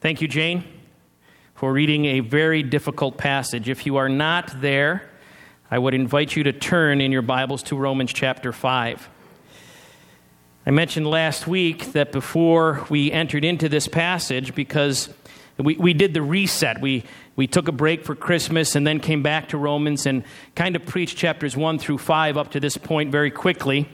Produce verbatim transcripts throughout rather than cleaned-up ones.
Thank you, Jane, for reading a very difficult passage. If you are not there, I would invite you to turn in your Bibles to Romans chapter five. I mentioned last week that before we entered into this passage, because we, we did the reset, we, we took a break for Christmas and then came back to Romans and kind of preached chapters one through five up to this point very quickly.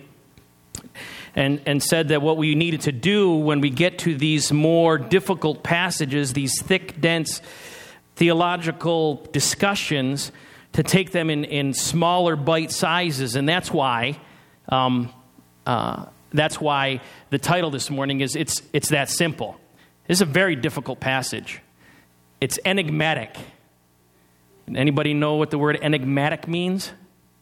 And, and said that what we needed to do when we get to these more difficult passages, these thick, dense theological discussions, to take them in, in smaller bite sizes. And that's why um, uh, that's why the title this morning is It's It's That Simple. This is a very difficult passage. It's enigmatic. Anybody know what the word enigmatic means?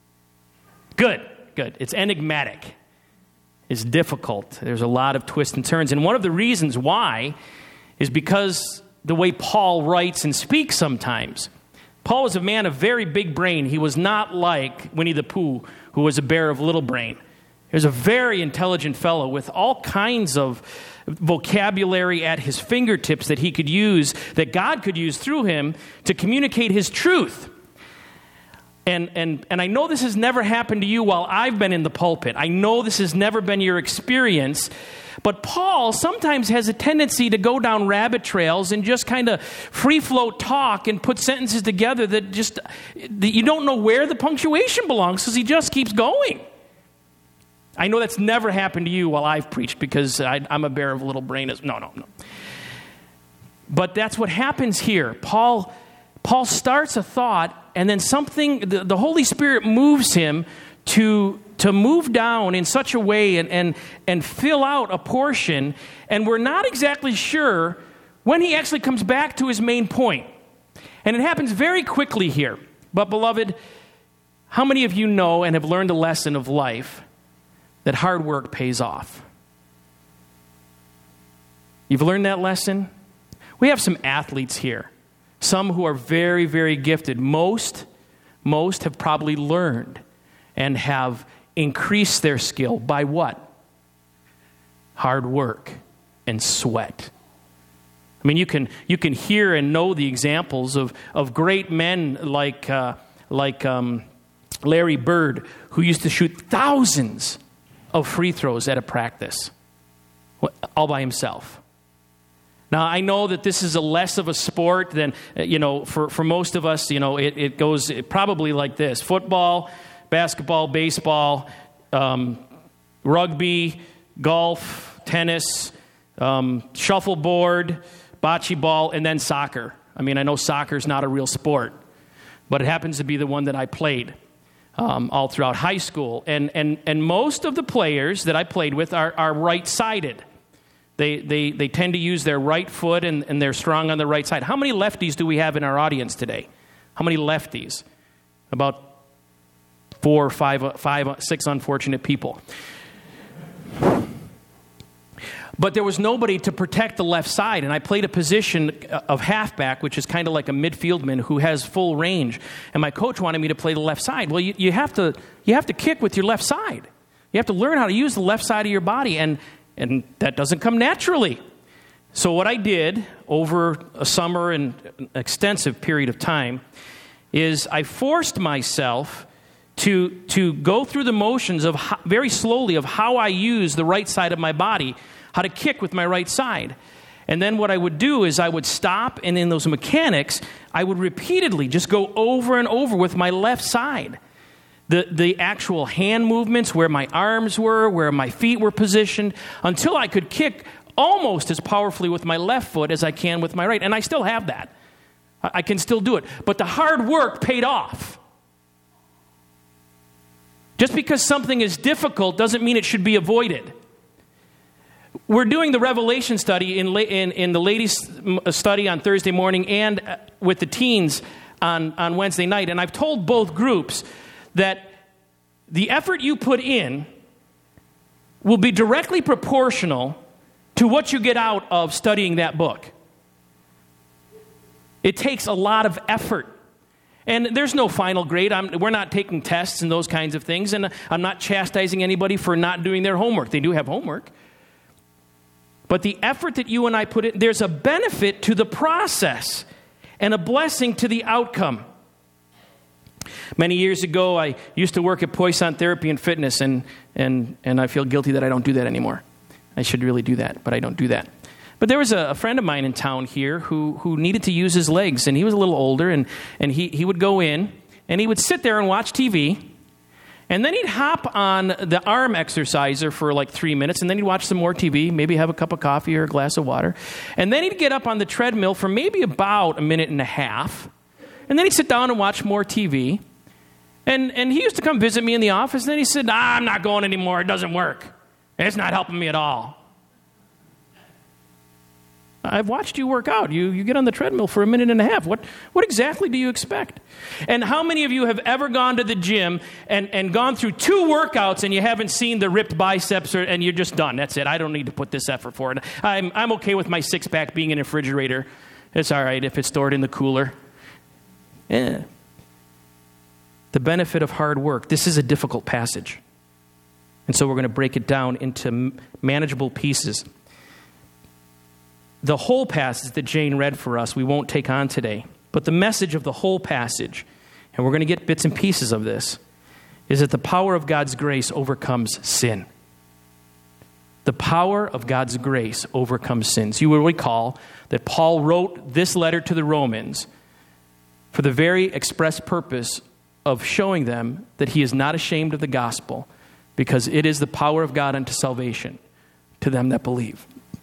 Good, good. It's enigmatic. Is difficult. There's a lot of twists and turns. And one of the reasons why is because the way Paul writes and speaks sometimes. Paul was a man of very big brain. He was not like Winnie the Pooh, who was a bear of little brain. He was a very intelligent fellow with all kinds of vocabulary at his fingertips that he could use, that God could use through him to communicate his truth. And, and and I know this has never happened to you while I've been in the pulpit. I know this has never been your experience. But Paul sometimes has a tendency to go down rabbit trails and just kind of free-float talk and put sentences together that just, that you don't know where the punctuation belongs because he just keeps going. I know that's never happened to you while I've preached because I, I'm a bear of little brain. No, no, no. But that's what happens here. Paul... Paul starts a thought, and then something, the, the Holy Spirit moves him to, to move down in such a way and, and, and fill out a portion, and we're not exactly sure when he actually comes back to his main point. And it happens very quickly here. But, beloved, how many of you know and have learned a lesson of life that hard work pays off? You've learned that lesson? We have some athletes here. Some who are very, very gifted. Most, most have probably learned and have increased their skill by what? Hard work and sweat. I mean, you can you can hear and know the examples of, of great men like uh, like um, Larry Bird, who used to shoot thousands of free throws at a practice, all by himself. Now, I know that this is a less of a sport than, you know, for, for most of us, you know, it, it goes probably like this. Football, basketball, baseball, um, rugby, golf, tennis, um, shuffleboard, bocce ball, and then soccer. I mean, I know soccer is not a real sport, but it happens to be the one that I played um, all throughout high school. And, and, and most of the players that I played with are, are right-sided. They, they they tend to use their right foot, and, and they're strong on the right side. How many lefties do we have in our audience today? How many lefties? About four, five, five, six unfortunate people. But there was nobody to protect the left side, and I played a position of halfback, which is kind of like a midfieldman who has full range. And my coach wanted me to play the left side. Well, you, you have to you have to kick with your left side. You have to learn how to use the left side of your body, and And that doesn't come naturally. So what I did over a summer and an extensive period of time is I forced myself to, to go through the motions of how, very slowly of how I use the right side of my body, how to kick with my right side. And then what I would do is I would stop, and in those mechanics, I would repeatedly just go over and over with my left side. The the actual hand movements, where my arms were, where my feet were positioned, until I could kick almost as powerfully with my left foot as I can with my right. And I still have that. I can still do it. But the hard work paid off. Just because something is difficult doesn't mean it should be avoided. We're doing the Revelation study in, in, in the ladies' study on Thursday morning and with the teens on, on Wednesday night. And I've told both groups that the effort you put in will be directly proportional to what you get out of studying that book. It takes a lot of effort. And there's no final grade. I'm, we're not taking tests and those kinds of things. And I'm not chastising anybody for not doing their homework. They do have homework. But the effort that you and I put in, there's a benefit to the process and a blessing to the outcome. Many years ago, I used to work at Poisson Therapy and Fitness, and, and, and I feel guilty that I don't do that anymore. I should really do that, but I don't do that. But there was a, a friend of mine in town here who, who needed to use his legs, and he was a little older, and, and he, he would go in, and he would sit there and watch T V, and then he'd hop on the arm exerciser for like three minutes, and then he'd watch some more T V, maybe have a cup of coffee or a glass of water, and then he'd get up on the treadmill for maybe about a minute and a half, and then he'd sit down and watch more T V, and, and he used to come visit me in the office, and then he said, ah, I'm not going anymore, it doesn't work. It's not helping me at all. I've watched you work out. You you get on the treadmill for a minute and a half. What what exactly do you expect? And how many of you have ever gone to the gym and, and gone through two workouts and you haven't seen the ripped biceps or, and you're just done? That's it. I don't need to put this effort for it. I'm, I'm okay with my six-pack being in a refrigerator. It's all right if it's stored in the cooler. Yeah. The benefit of hard work. This is a difficult passage. And so we're going to break it down into manageable pieces. The whole passage that Jane read for us, we won't take on today. But the message of the whole passage, and we're going to get bits and pieces of this, is that the power of God's grace overcomes sin. The power of God's grace overcomes sins. You will recall that Paul wrote this letter to the Romans for the very express purpose of showing them that he is not ashamed of the gospel, because it is the power of God unto salvation to them that believe.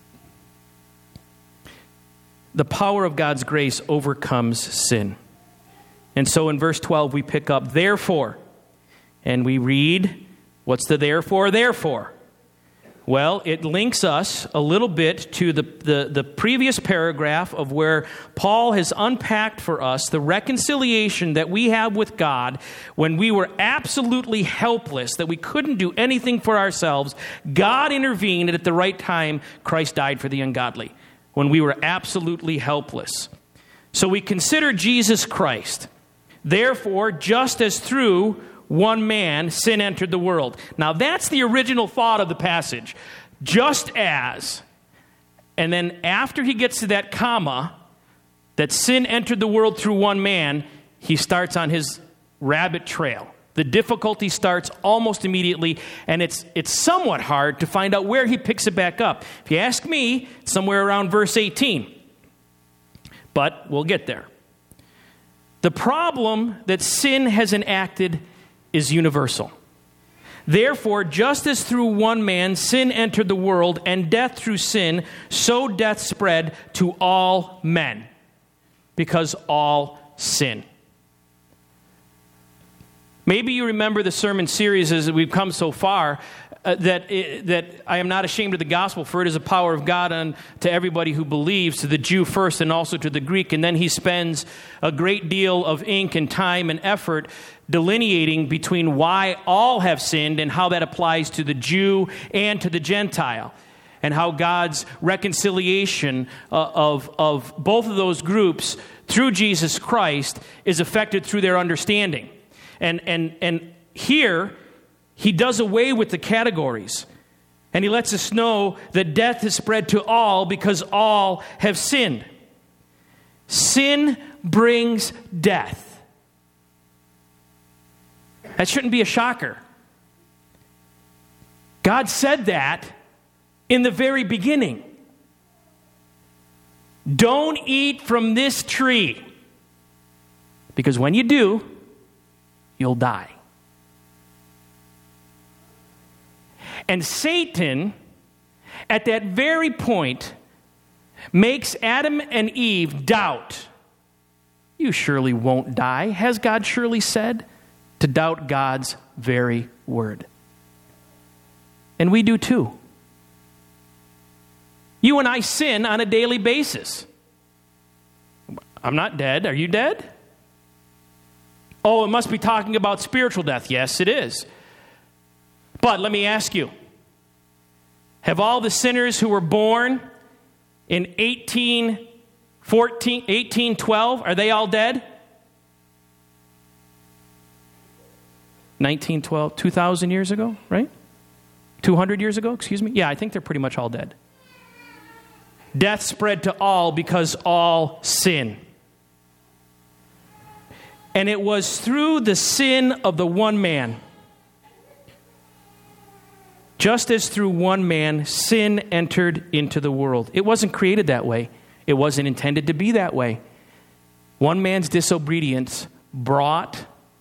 The power of God's grace overcomes sin. And so in verse twelve, we pick up, therefore, and we read, what's the therefore, therefore? Well, it links us a little bit to the, the, the previous paragraph of where Paul has unpacked for us the reconciliation that we have with God when we were absolutely helpless, that we couldn't do anything for ourselves. God intervened, and at the right time, Christ died for the ungodly. When we were absolutely helpless. So we consider Jesus Christ. Therefore, just as through one man sin entered the world. Now that's the original thought of the passage. Just as. And then after he gets to that comma, that sin entered the world through one man, he starts on his rabbit trail. The difficulty starts almost immediately, and it's it's somewhat hard to find out where he picks it back up. If you ask me, somewhere around verse eighteen. But we'll get there. The problem that sin has enacted is universal. Therefore, just as through one man sin entered the world, and death through sin, so death spread to all men, because all sin. Maybe you remember the sermon series as we've come so far, uh, that it, that I am not ashamed of the gospel, for it is a power of God unto everybody who believes, to the Jew first and also to the Greek. And then he spends a great deal of ink and time and effort delineating between why all have sinned and how that applies to the Jew and to the Gentile, and how God's reconciliation uh, of, of both of those groups through Jesus Christ is effected through their understanding. And and and here, he does away with the categories. And he lets us know that death has spread to all because all have sinned. Sin brings death. That shouldn't be a shocker. God said that in the very beginning. Don't eat from this tree, because when you do, you'll die. And Satan, at that very point, makes Adam and Eve doubt. You surely won't die. Has God surely said? To doubt God's very word. And we do too. You and I sin on a daily basis. I'm not dead. Are you dead? Oh, it must be talking about spiritual death. Yes, it is. But let me ask you, have all the sinners who were born in eighteen fourteen, eighteen twelve, are they all dead? nineteen twelve, two thousand years ago, right? two hundred years ago, excuse me? Yeah, I think they're pretty much all dead. Death spread to all because all sin. And it was through the sin of the one man, just as through one man, sin entered into the world. It wasn't created that way. It wasn't intended to be that way. One man's disobedience brought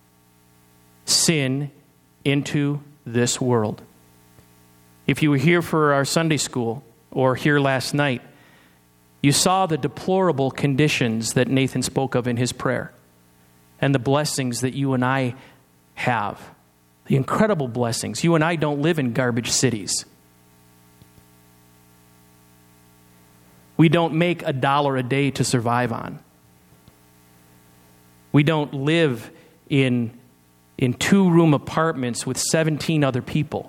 sin into this world. If you were here for our Sunday school or here last night, you saw the deplorable conditions that Nathan spoke of in his prayer and the blessings that you and I have. The incredible blessings. You and I don't live in garbage cities. We don't make a dollar a day to survive on. We don't live in, in two-room apartments with seventeen other people.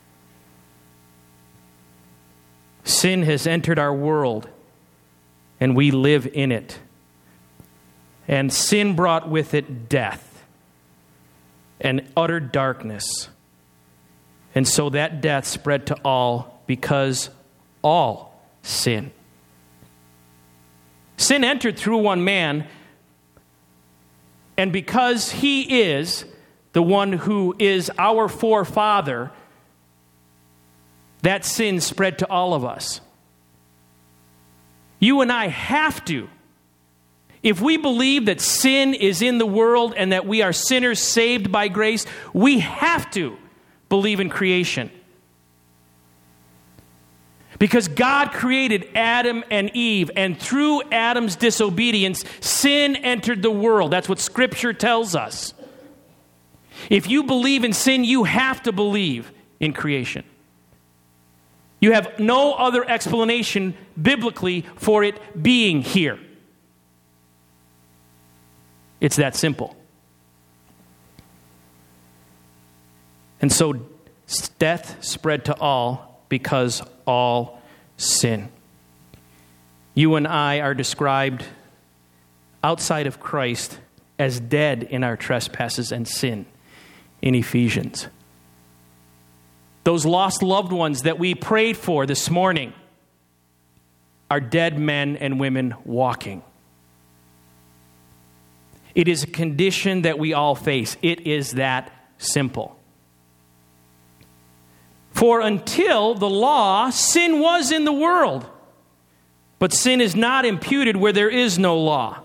Sin has entered our world, and we live in it. And sin brought with it death and utter darkness. And so that death spread to all because all sin. Sin entered through one man, and because he is the one who is our forefather, that sin spread to all of us. You and I have to. If we believe that sin is in the world and that we are sinners saved by grace, we have to believe in creation. Because God created Adam and Eve, and through Adam's disobedience, sin entered the world. That's what Scripture tells us. If you believe in sin, you have to believe in creation. You have no other explanation biblically for it being here. It's that simple. And so death spread to all because all sin. You and I are described outside of Christ as dead in our trespasses and sin in Ephesians. Those lost loved ones that we prayed for this morning are dead men and women walking. It is a condition that we all face. It is that simple. For until the law, sin was in the world, but sin is not imputed where there is no law.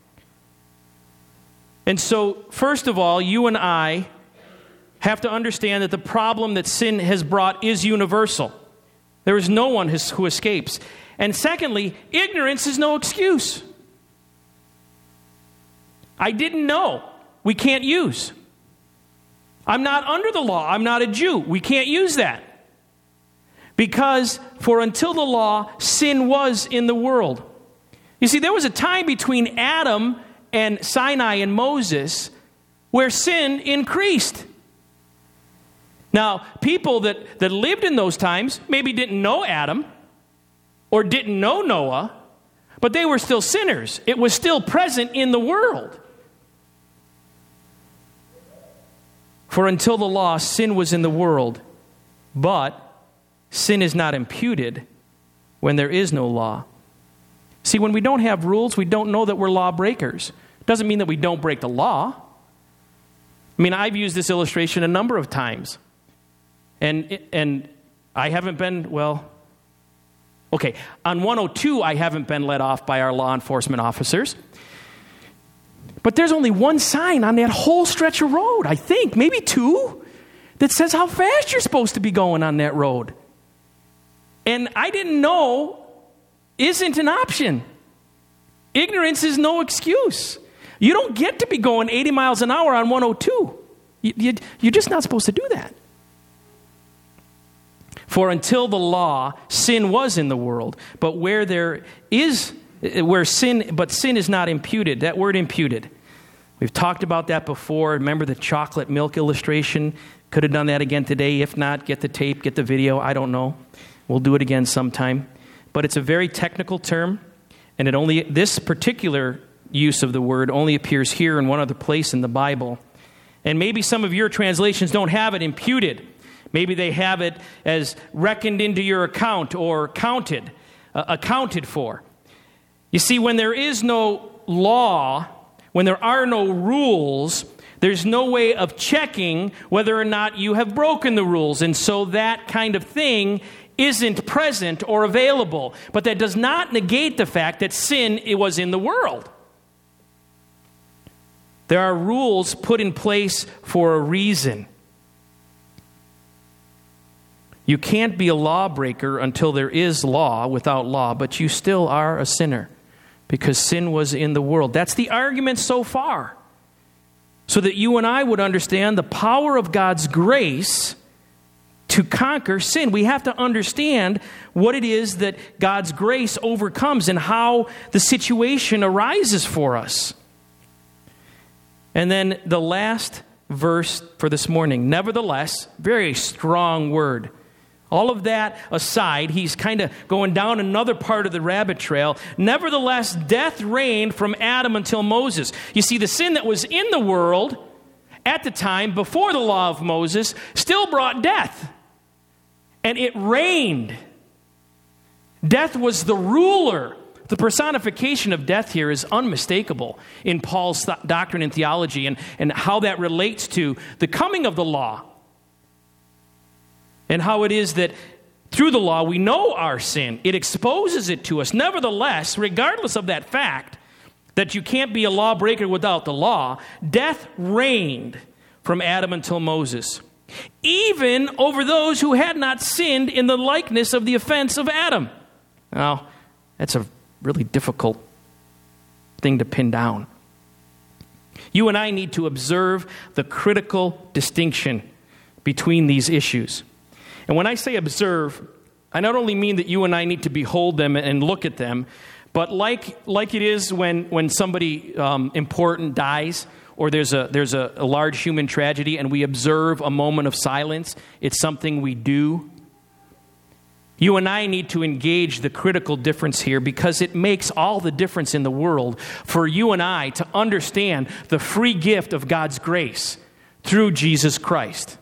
And so, first of all, you and I have to understand that the problem that sin has brought is universal. There is no one who escapes. And secondly, ignorance is no excuse. I didn't know. We can't use. I'm not under the law. I'm not a Jew. We can't use that. Because for until the law, sin was in the world. You see, there was a time between Adam and Sinai and Moses where sin increased. Now, people that, that lived in those times maybe didn't know Adam or didn't know Noah, but they were still sinners. It was still present in the world. For until the law, sin was in the world, but sin is not imputed when there is no law. See, when we don't have rules, we don't know that we're lawbreakers. Doesn't mean that we don't break the law. I mean, I've used this illustration a number of times. And and I haven't been, well, okay, on one oh two, I haven't been let off by our law enforcement officers. But there's only one sign on that whole stretch of road, I think, maybe two, that says how fast you're supposed to be going on that road. And I didn't know isn't an option. Ignorance is no excuse. You don't get to be going eighty miles an hour on one oh two. You, you, you're just not supposed to do that. For until the law, sin was in the world, but where there is, where sin, but sin is not imputed. That word imputed. We've talked about that before. Remember the chocolate milk illustration? Could have done that again today. If not, get the tape, get the video. I don't know. We'll do it again sometime. But it's a very technical term, and it only this particular use of the word only appears here in one other place in the Bible. And maybe some of your translations don't have it imputed. Maybe they have it as reckoned into your account or counted. uh, accounted for. You see, when there is no law, when there are no rules, there's no way of checking whether or not you have broken the rules. And so that kind of thing isn't present or available. But that does not negate the fact that sin it was in the world. There are rules put in place for a reason. You can't be a lawbreaker until there is law without law, but you still are a sinner because sin was in the world. That's the argument so far. So that you and I would understand the power of God's grace to conquer sin. We have to understand what it is that God's grace overcomes and how the situation arises for us. And then the last verse for this morning, nevertheless, very strong word. All of that aside, he's kind of going down another part of the rabbit trail. Nevertheless, death reigned from Adam until Moses. You see, the sin that was in the world at the time before the law of Moses still brought death. And it reigned. Death was the ruler. The personification of death here is unmistakable in Paul's th- doctrine and theology and, and how that relates to the coming of the law. And how it is that through the law we know our sin. It exposes it to us. Nevertheless, regardless of that fact, that you can't be a lawbreaker without the law, death reigned from Adam until Moses, even over those who had not sinned in the likeness of the offense of Adam. Now, that's a really difficult thing to pin down. You and I need to observe the critical distinction between these issues. And when I say observe, I not only mean that you and I need to behold them and look at them, but like like it is when, when somebody um, important dies or there's a there's a, a large human tragedy and we observe a moment of silence, it's something we do. You and I need to engage the critical difference here because it makes all the difference in the world for you and I to understand the free gift of God's grace through Jesus Christ.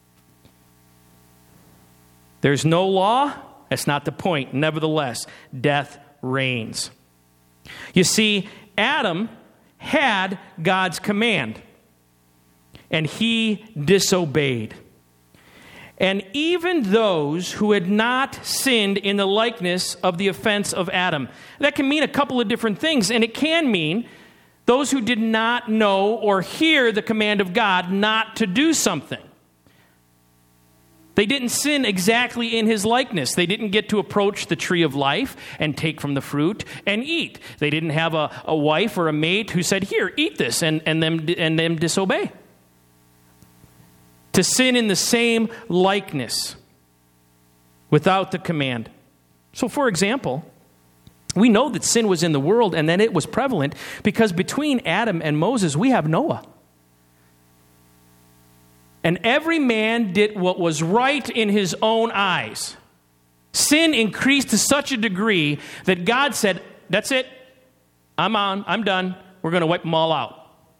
There's no law. That's not the point. Nevertheless, death reigns. You see, Adam had God's command, and he disobeyed. And even those who had not sinned in the likeness of the offense of Adam. That can mean a couple of different things, and it can mean those who did not know or hear the command of God not to do something. They didn't sin exactly in his likeness. They didn't get to approach the tree of life and take from the fruit and eat. They didn't have a, a wife or a mate who said, here, eat this, and, and, them, and them disobey. To sin in the same likeness without the command. So, for example, we know that sin was in the world and that it was prevalent because between Adam and Moses, we have Noah. And every man did what was right in his own eyes. Sin increased to such a degree that God said, that's it. I'm on. I'm done. We're going to wipe them all out.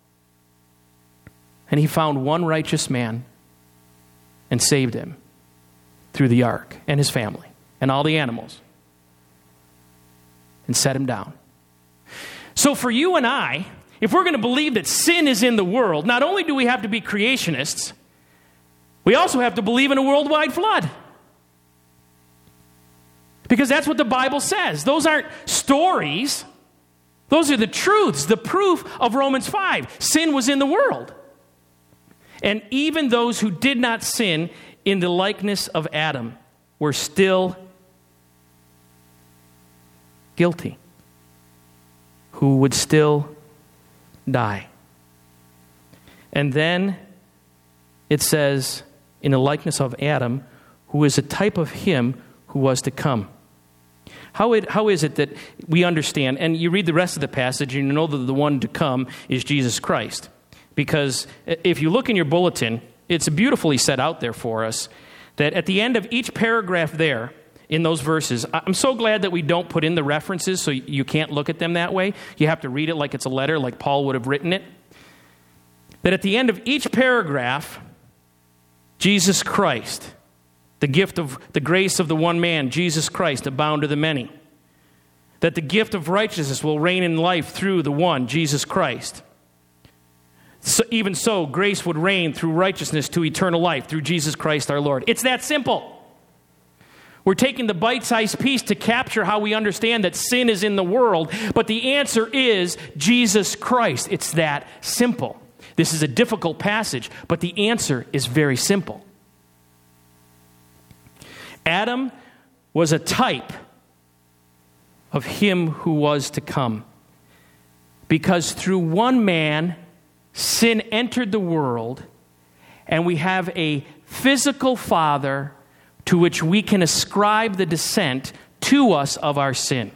And he found one righteous man and saved him through the ark and his family and all the animals and set him down. So for you and I, if we're going to believe that sin is in the world, not only do we have to be creationists, we also have to believe in a worldwide flood. Because that's what the Bible says. Those aren't stories. Those are the truths, the proof of Romans five. Sin was in the world. And even those who did not sin in the likeness of Adam were still guilty, who would still die. And then it says, in the likeness of Adam, who is a type of him who was to come. How, it, how is it that we understand, and you read the rest of the passage and you know that the one to come is Jesus Christ. Because if you look in your bulletin, it's beautifully set out there for us that at the end of each paragraph there, in those verses, I'm so glad that we don't put in the references so you can't look at them that way. You have to read it like it's a letter, like Paul would have written it. That at the end of each paragraph, Jesus Christ, the gift of the grace of the one man, Jesus Christ, abound to the many. that the gift of righteousness will reign in life through the one, Jesus Christ. So, even so, grace would reign through righteousness to eternal life through Jesus Christ our Lord. It's that simple. We're taking the bite-sized piece to capture how we understand that sin is in the world, but the answer is Jesus Christ. It's that simple. This is a difficult passage, but the answer is very simple. Adam was a type of him who was to come, because through one man, sin entered the world, and we have a physical father to which we can ascribe the descent to us of our sin.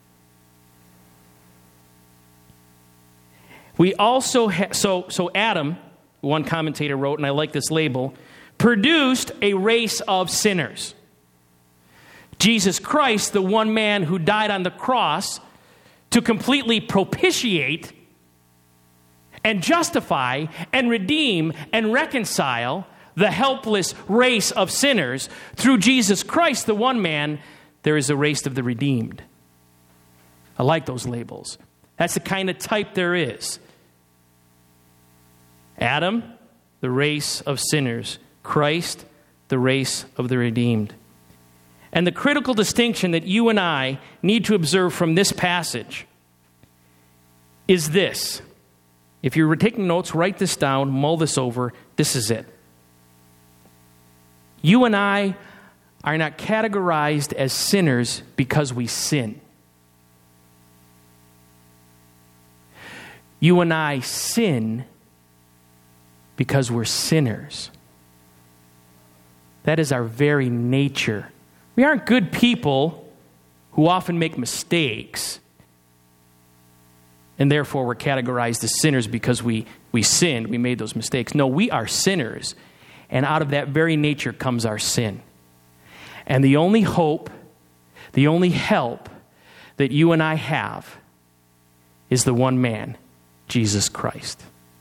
We also, ha- so, so Adam, one commentator wrote, and I like this label, produced a race of sinners. Jesus Christ, the one man who died on the cross to completely propitiate and justify and redeem and reconcile the helpless race of sinners, through Jesus Christ, the one man, there is a race of the redeemed. I like those labels. That's the kind of type there is. Adam, the race of sinners. Christ, the race of the redeemed. And the critical distinction that you and I need to observe from this passage is this. If you're taking notes, write this down, mull this over. This is it. You and I are not categorized as sinners because we sin. You and I sin because we're sinners. That is our very nature. We aren't good people who often make mistakes, and therefore we're categorized as sinners because we, we sinned, we made those mistakes. No, we are sinners, and out of that very nature comes our sin. And the only hope, the only help that you and I have is the one man, Jesus Christ.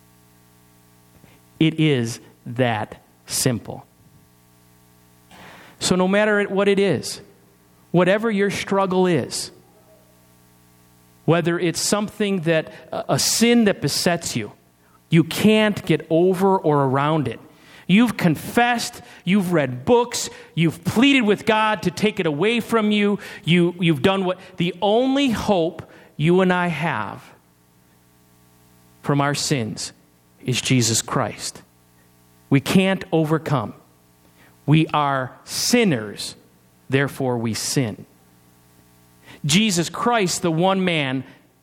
It is that simple. So no matter what it is, whatever your struggle is, whether it's something that, a sin that besets you, you can't get over or around it. You've confessed, you've read books, you've pleaded with God to take it away from you, you you've done what, the only hope you and I have from our sins is Jesus Christ. We can't overcome. We are sinners, therefore we sin. Jesus Christ, the one man,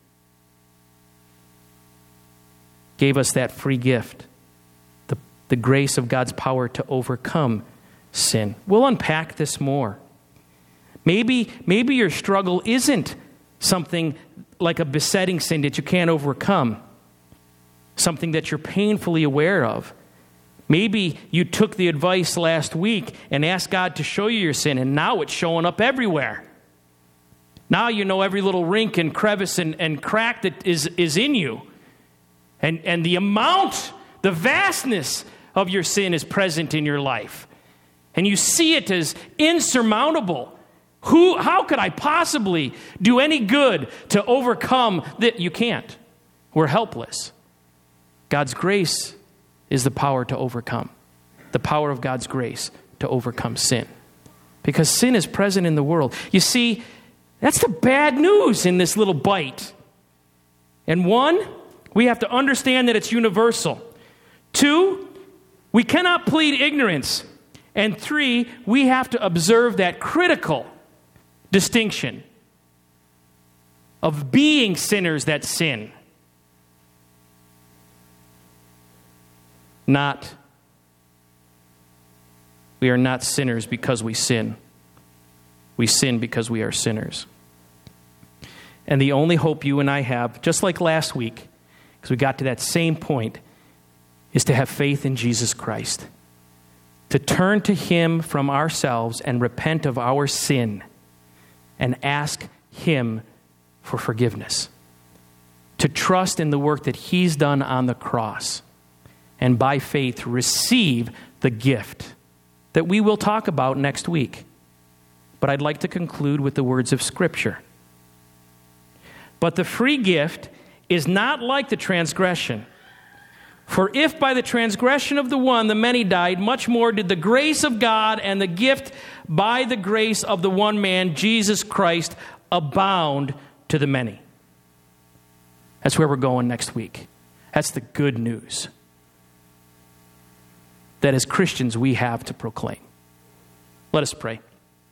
gave us that free gift, the, the grace of God's power to overcome sin. We'll unpack this more. Maybe, maybe your struggle isn't something like a besetting sin that you can't overcome, something that you're painfully aware of. Maybe you took the advice last week and asked God to show you your sin, and now it's showing up everywhere. Now you know every little rink and crevice and, and crack that is, is in you. And, and the amount, the vastness of your sin is present in your life. And you see it as insurmountable. Who, how could I possibly do any good to overcome that? You can't. We're helpless. God's grace is the power to overcome. The power of God's grace to overcome sin. Because sin is present in the world. You see, that's the bad news in this little bite. And one, we have to understand that it's universal. Two, we cannot plead ignorance. And three, we have to observe that critical distinction of being sinners that sin. Not, we are not sinners because we sin. We sin because we are sinners. And the only hope you and I have, just like last week, because we got to that same point, is to have faith in Jesus Christ. To turn to Him from ourselves and repent of our sin and ask Him for forgiveness. To trust in the work that He's done on the cross. And by faith receive the gift that we will talk about next week. But I'd like to conclude with the words of Scripture. But the free gift is not like the transgression. For if by the transgression of the one the many died, much more did the grace of God and the gift by the grace of the one man, Jesus Christ, abound to the many. That's where we're going next week. That's the good news that as Christians we have to proclaim. Let us pray.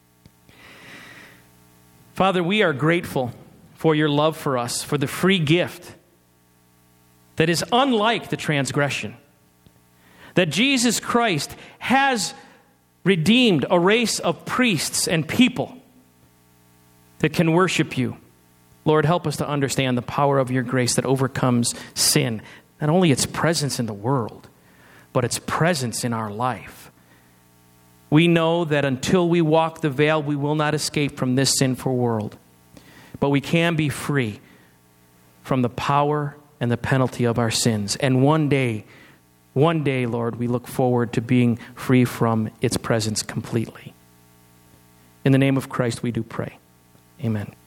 Father, we are grateful for your love for us, for the free gift that is unlike the transgression. That Jesus Christ has redeemed a race of priests and people that can worship you. Lord, help us to understand the power of your grace that overcomes sin. Not only its presence in the world, but its presence in our life. We know that until we walk the veil, we will not escape from this sinful world. But we can be free from the power and the penalty of our sins. And one day, one day, Lord, we look forward to being free from its presence completely. In the name of Christ, we do pray. Amen.